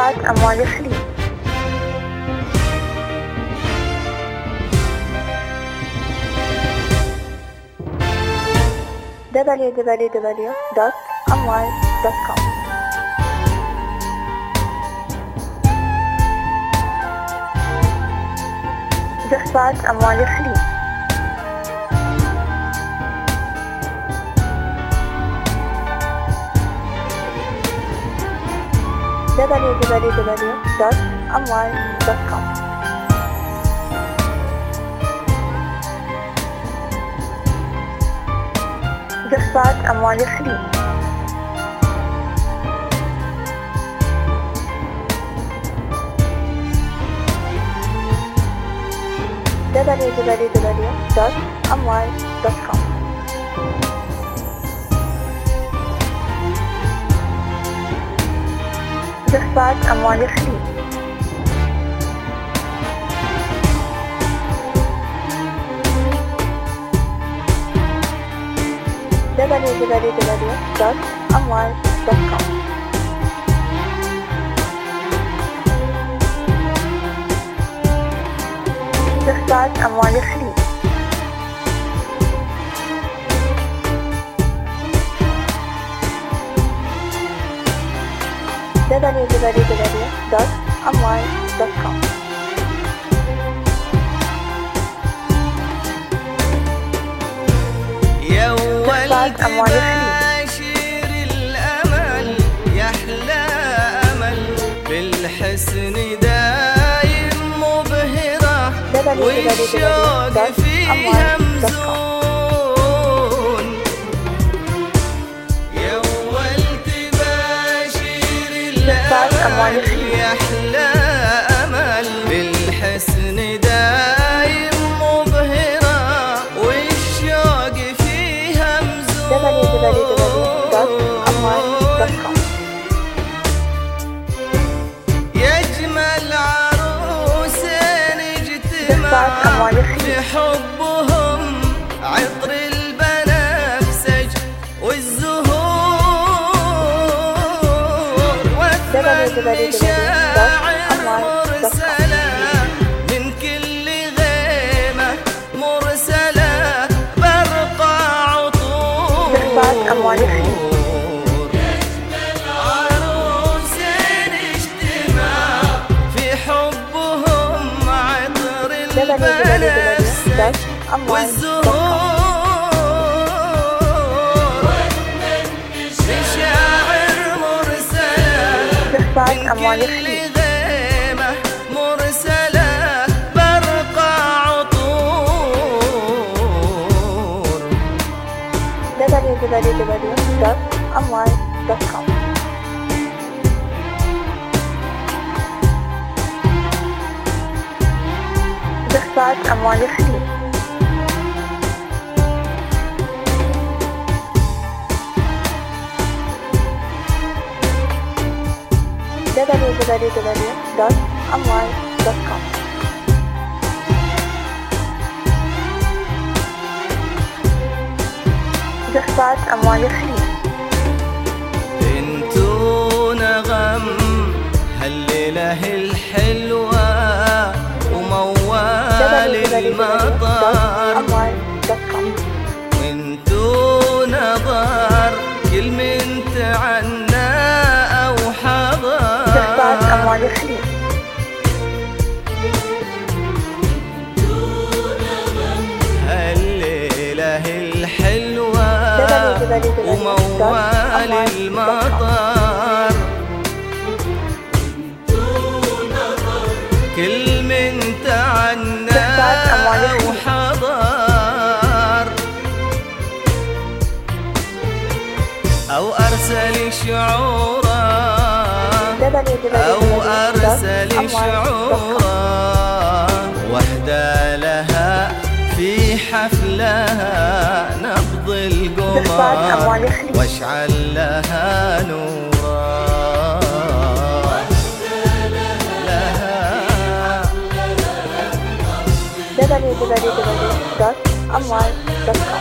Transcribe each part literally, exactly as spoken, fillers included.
دفعة أموال الخليج. دبليو دبليو دبليو دوت أموال دوت كوم. دفعة أموال الخليج. دبليو دبليو دبليو دوت أموال دوت كوم. دفعة أموال الخليج. دبليو دبليو دبليو دوت أموال دوت كوم. دفعة أموال الخليج. دبليو دبليو دبليو دوت أموال دوت كوم. دفعة أموال الخليج. دبليو دبليو دبليو دوت أموال دوت كوم. يا ولد باشر الأمل يحلى أمل بالحسن دايم مبهرة والشوق فيها مزون. يا ولد باشر الأمل يحلى أمل بالحسن دايم مبهرة والشوق فيها مزون. دبليو دبليو دبليو دوت أموال دوت كوم. يجمل عروسين اجتماع لحبهم عطر البنفسج والزهور وثمن شاعر مرسلة من كل غيمة مرسلة برقع عطور. دفعة أموال الخليج. والزهور مشاعر مرسلة من كل غيمة مرسلة برقع عطور. دبليو دبليو دبليو دوت أموال دوت كوم. دفعة أموال الخليج. دبليو دبليو دبليو دوت أموال دوت كوم. دفعة أموال الخليج. انتو نغم هالليلة الحلوة وموال المطر وانتو نظر كل من تعنى او حضر. دفعة أموال الخليج. هالليلة الحلوة وموال المطر كل من تعنى أو حضر أو أرسل شعورا أو أرسل شعورا وحدة لها في حفلها نبض القمر واشعل لها نورا. دبليو دبليو دبليو دوت أموال دوت كوم.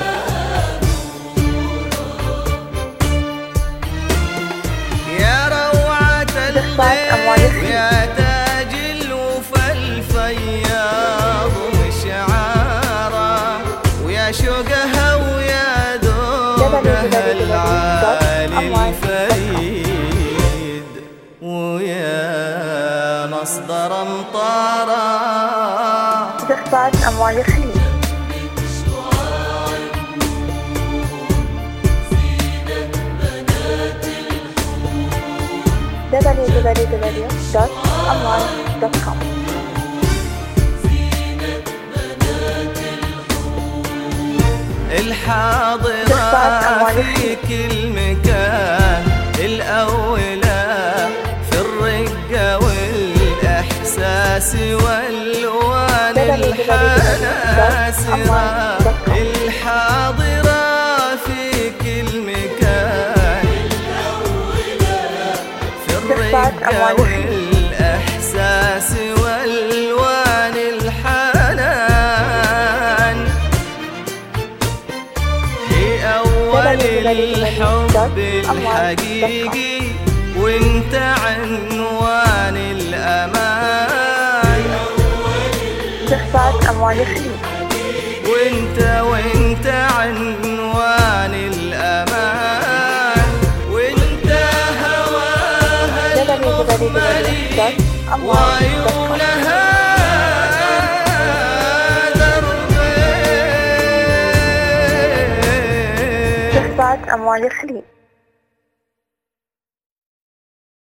يا روعة الليل أموال الخليج. ويا تاج الوفا الفياض ومشعاره، ويا شوقها ويا ذوقها العالي الفريد، ويا مصدر امطاره. تخفات أموال الخليج. دبليو دبليو دبليو دوت أموال دوت كوم. الحاضرة في كل مكان، الأولى في الرقة والإحساس والألوان الحناسرة. الحاضرة في كل مكان، في الرقة والإحساس والألوان الحنان. هي أول الحب الحقيقي، وانت عنوان الأمان. تخفات أموال الخليج. وانت وانت عنوان الأمان، وانت هواها المخملي وعيونها دربين. تخفات أموال الخليج.